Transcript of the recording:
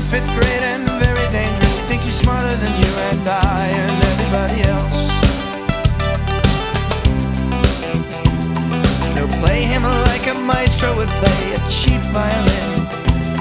fifth grade and very dangerous. He thinks he's smarter than you and I and everybody else. So play him like a maestro would play a cheap violin.